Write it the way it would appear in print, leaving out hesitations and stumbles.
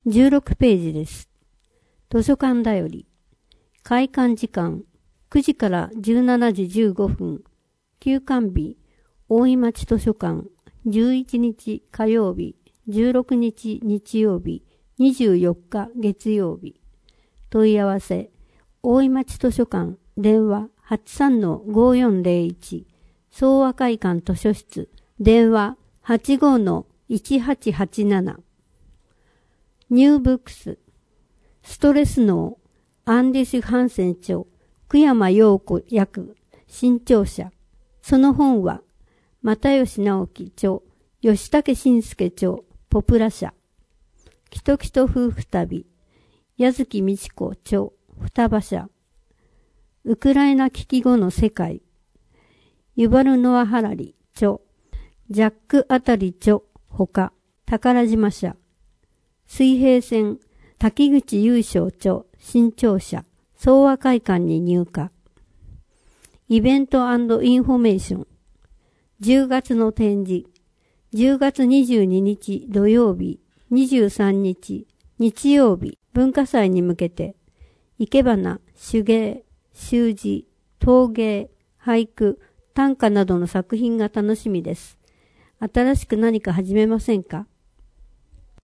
16ページです。図書館だより。開館時間9時から17時15分。休館日、大井町図書館、11日火曜日、16日日曜日、24日月曜日。問い合わせ、大井町図書館、電話 83-5401、総和会館図書室、電話 85-1887。ニューブックス、ストレス脳、アンディス・ハンセン著、久山陽子訳、新潮社。その本は、又吉直樹著、吉武慎介著、ポプラ社。キトキト夫婦旅、矢月美智子著、双葉社。ウクライナ危機後の世界、ユバル・ノア・ハラリ著、ジャック・アタリ著、ほか、宝島社。水平線、滝口優勝著、新潮社。総和会館に入荷。イベント&インフォメーション。10月の展示。10月22日土曜日、23日日曜日文化祭に向けて、生け花、手芸、習字、陶芸、俳句、短歌などの作品が楽しみです。新しく何か始めませんか？